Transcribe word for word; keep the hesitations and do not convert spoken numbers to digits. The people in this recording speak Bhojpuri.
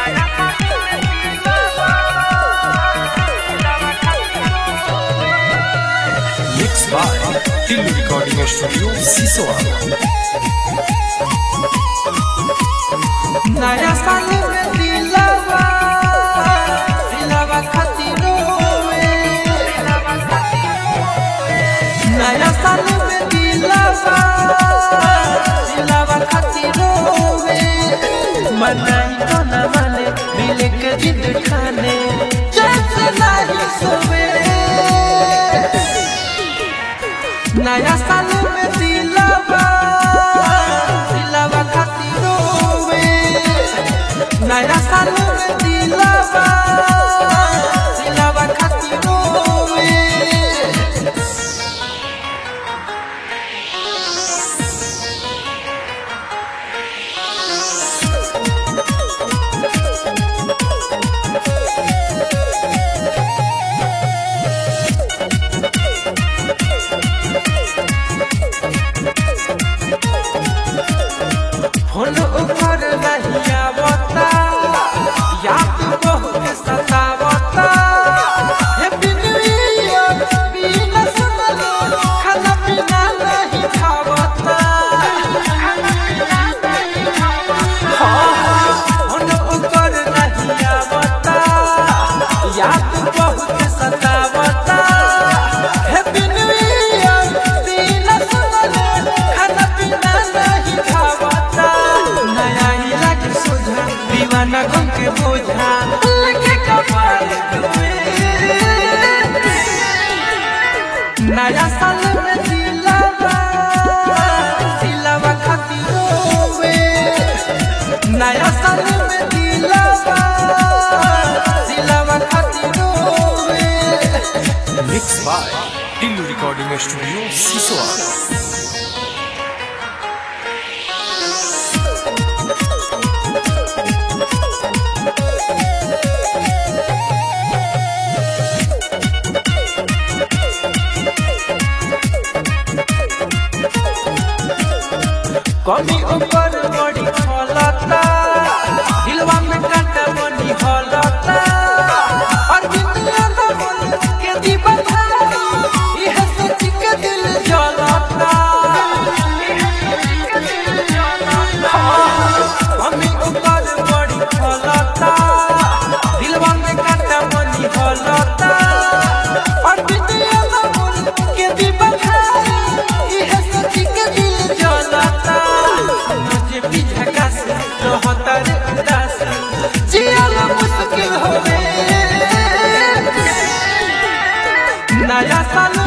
Mixed by Tillu Recording Studio, Sisoa. नया साल में दिलवा दिलवा खातिरों में नया साल में दिलवा दिलवा खातिरों में मनाई तो न माने मिले के जिद ठाने जैसे नहीं सोवे नया साल में दिलवा दिलवा खातिरों नया साल में दिलवा दिलवा खातिरों में होलो ऊपर नहीं आवता याद बहुत सतावता हैप्पी न्यू ईयर बिना सुनलो खाना पीना नहीं खावता होलो ऊपर नहीं आवता याद बहुत सतावता हैप्पी न्यू ईयर बिना सुनलो खाना पीना नहीं खावता नया इलाके सोझा दीवाना गम के बोझा लेके कपाल पे नया साल में दिलवा दिलवा खातिरों में नया साल में दिलवा दिलवा खातिरों में Mixed by Tillu Recording Studio, Sisoa. कमी ऊपर बड़ी फलता दिलवा में कांटा बनी हलता और दुनिया का मन के दीवाना यह सोच के दिल जलता कमी ऊपर बड़ी फलता दिलवा में कांटा बनी हलता और दुनिया का मन के दीवाना यह सोच के दिल जलता मुझे पीछा का से रहता रे उदास जियाला मुश्किल होवे नया साल